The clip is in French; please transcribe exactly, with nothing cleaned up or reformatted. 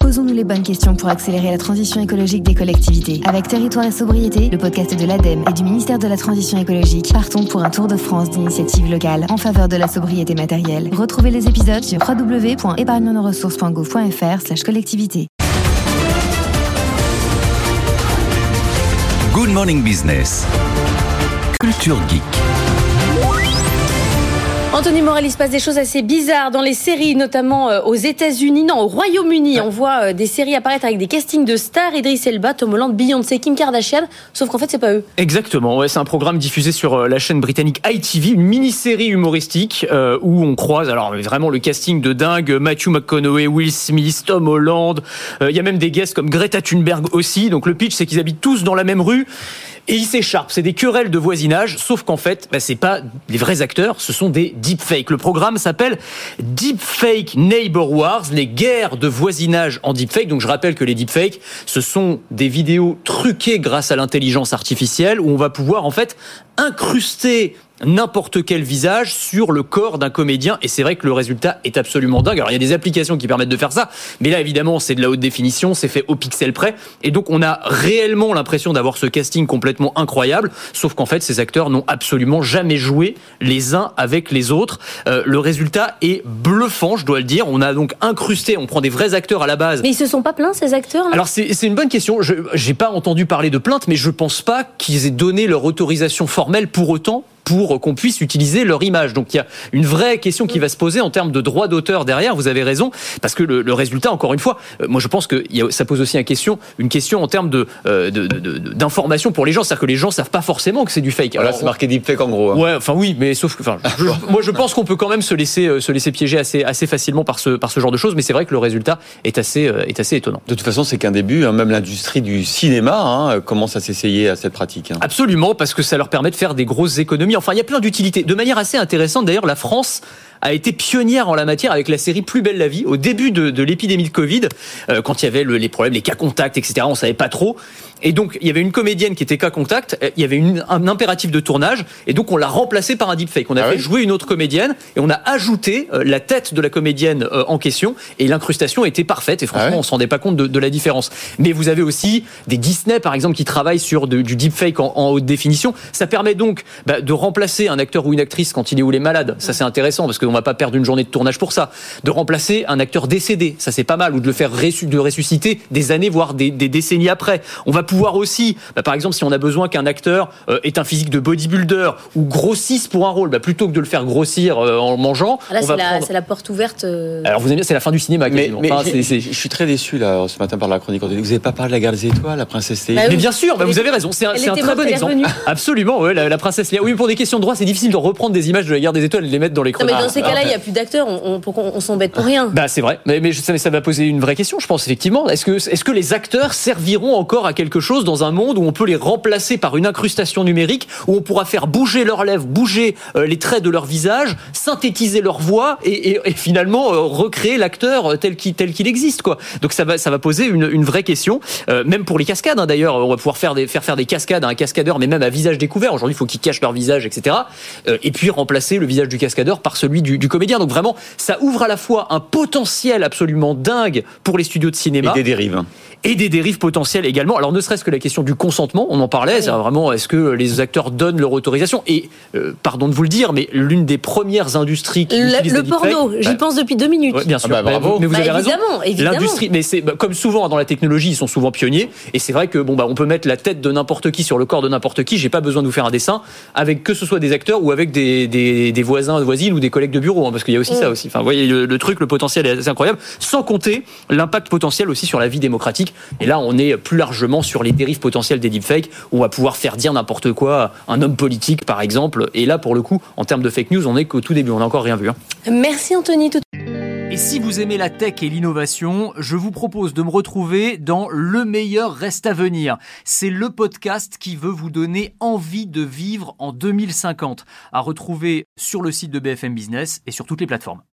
Posons-nous les bonnes questions pour accélérer la transition écologique des collectivités. Avec Territoire et Sobriété, le podcast de l'ADEME et du ministère de la Transition écologique, partons pour un tour de France d'initiatives locales en faveur de la sobriété matérielle. Retrouvez les épisodes sur w w w point épargne nos ressources point gouv point f r slash collectivité. Good Morning Business. Culture Geek. Anthony Morel, il se passe des choses assez bizarres dans les séries, notamment euh, aux États-Unis, non, au Royaume-Uni. On voit euh, des séries apparaître avec des castings de stars, Idris Elba, Tom Holland, Beyoncé, Kim Kardashian, sauf qu'en fait, c'est pas eux. Exactement, ouais, c'est un programme diffusé sur euh, la chaîne britannique I T V, une mini-série humoristique euh, où on croise, alors vraiment le casting de dingue, Matthew McConaughey, Will Smith, Tom Holland. Il euh, y a même des guests comme Greta Thunberg aussi. Donc le pitch, c'est qu'ils habitent tous dans la même rue. Et ils s'écharpent, c'est des querelles de voisinage, sauf qu'en fait, bah, c'est pas des vrais acteurs, ce sont des deepfakes. Le programme s'appelle Deepfake Neighbor Wars, les guerres de voisinage en deepfake. Donc je rappelle que les deepfakes, ce sont des vidéos truquées grâce à l'intelligence artificielle où on va pouvoir en fait incruster n'importe quel visage sur le corps d'un comédien, et c'est vrai que le résultat est absolument dingue. Alors il y a des applications qui permettent de faire ça, mais là évidemment c'est de la haute définition, c'est fait au pixel près, et donc on a réellement l'impression d'avoir ce casting complètement incroyable, sauf qu'en fait ces acteurs n'ont absolument jamais joué les uns avec les autres. Euh, le résultat est bluffant, je dois le dire. On a donc incrusté, on prend des vrais acteurs à la base. Mais ils se sont pas plaints, ces acteurs là ? Alors c'est, c'est une bonne question, je, j'ai pas entendu parler de plainte, mais je pense pas qu'ils aient donné leur autorisation formelle pour autant pour qu'on puisse utiliser leur image. Donc il y a une vraie question qui va se poser en termes de droit d'auteur derrière, vous avez raison, parce que le, le résultat, encore une fois, euh, moi je pense que y a, ça pose aussi une question, une question en termes de, euh, de, de, de, d'information pour les gens, c'est-à-dire que les gens savent pas forcément que c'est du fake. Alors, là c'est marqué deepfake en gros. Hein. Ouais, enfin oui, mais sauf que, enfin, je, moi je pense qu'on peut quand même se laisser, euh, se laisser piéger assez, assez facilement par ce, par ce genre de choses, mais c'est vrai que le résultat est assez, euh, est assez étonnant. De toute façon, c'est qu'un début, hein, même l'industrie du cinéma hein, commence à s'essayer à cette pratique. Hein. Absolument, parce que ça leur permet de faire des grosses économies. Enfin, il y a plein d'utilités. De manière assez intéressante, d'ailleurs, la France a été pionnière en la matière avec la série Plus belle la vie. Au début de, de l'épidémie de Covid, euh, quand il y avait le, les problèmes, les cas contacts, et cetera, on savait pas trop. Et donc, il y avait une comédienne qui était cas contact, il y avait une, un impératif de tournage, et donc on l'a remplacée par un deepfake. On a ah fait oui jouer une autre comédienne, et on a ajouté euh, la tête de la comédienne euh, en question, et l'incrustation était parfaite, et franchement, ah ouais on se rendait pas compte de, de la différence. Mais vous avez aussi des Disney, par exemple, qui travaillent sur de, du deepfake en, en haute définition. Ça permet donc bah, de remplacer un acteur ou une actrice quand il est ou les malades. Ça, c'est intéressant, parce qu'on va pas perdre une journée de tournage pour ça. De remplacer un acteur décédé, ça c'est pas mal, ou de le faire ressu- de ressusciter des années, voire des, des décennies après. On va pouvoir aussi, bah, par exemple, si on a besoin qu'un acteur euh, ait un physique de bodybuilder ou grossisse pour un rôle, bah, plutôt que de le faire grossir euh, en mangeant, là, on c'est, va la, prendre... c'est la porte ouverte. Euh... Alors vous aimez, c'est la fin du cinéma. Mais, mais enfin, c'est, c'est, c'est... je suis très déçu là ce matin par la chronique. Vous n'avez pas parlé de la Guerre des Étoiles, la princesse Léa. Bah oui. Mais bien sûr, bah, vous était... avez raison. C'est un, c'est un très bon exemple. Revenue. Absolument, ouais, la, la princesse Léa. Oui, mais pour des questions de droit, c'est difficile de reprendre des images de la Guerre des Étoiles et de les mettre dans les chroniques. Non, mais dans ces cas-là, il n'y a plus d'acteurs. On, on, pourquoi on s'embête pour rien ? Bah c'est vrai, mais, mais ça, ça va poser une vraie question, je pense effectivement. Est-ce que, est-ce que les acteurs serviront encore à quelque chose dans un monde où on peut les remplacer par une incrustation numérique, où on pourra faire bouger leurs lèvres, bouger euh, les traits de leur visage, synthétiser leur voix et, et, et finalement euh, recréer l'acteur tel qu'il, tel qu'il existe, quoi. Donc ça va, ça va poser une, une vraie question, euh, même pour les cascades. Hein, d'ailleurs, on va pouvoir faire des, faire faire des cascades à un cascadeur, mais même à visage découvert. Aujourd'hui, il faut qu'ils cachent leur visage, et cetera. Euh, et puis remplacer le visage du cascadeur par celui du, du comédien. Donc vraiment, ça ouvre à la fois un potentiel absolument dingue pour les studios de cinéma. Et des dérives. Et des dérives potentielles également. Alors ne serait-ce que la question du consentement, on en parlait, oui. C'est vraiment, est-ce que les acteurs donnent leur autorisation ? Et, euh, pardon de vous le dire, mais l'une des premières industries qui le, utilise le des porno, deepfakes, j'y ouais. pense depuis deux minutes. Ouais, bien sûr, ah bah, bravo. mais vous bah, avez évidemment, raison. Évidemment. L'industrie, mais c'est bah, comme souvent dans la technologie, ils sont souvent pionniers. Et c'est vrai que bon bah on peut mettre la tête de n'importe qui sur le corps de n'importe qui. J'ai pas besoin de vous faire un dessin avec que ce soit des acteurs ou avec des, des, des voisins, voisines ou des collègues de bureau, hein, parce qu'il y a aussi mmh. ça aussi. Enfin, vous voyez le, le truc, le potentiel est assez incroyable. Sans compter l'impact potentiel aussi sur la vie démocratique. Et là, on est plus largement sur les dérives potentielles des deepfakes, où on va pouvoir faire dire n'importe quoi à un homme politique, par exemple. Et là, pour le coup, en termes de fake news, on n'est qu'au tout début. On n'a encore rien vu. Hein. Merci Anthony. Tout... Et si vous aimez la tech et l'innovation, je vous propose de me retrouver dans Le meilleur reste à venir. C'est le podcast qui veut vous donner envie de vivre en deux mille cinquante. À retrouver sur le site de B F M Business et sur toutes les plateformes.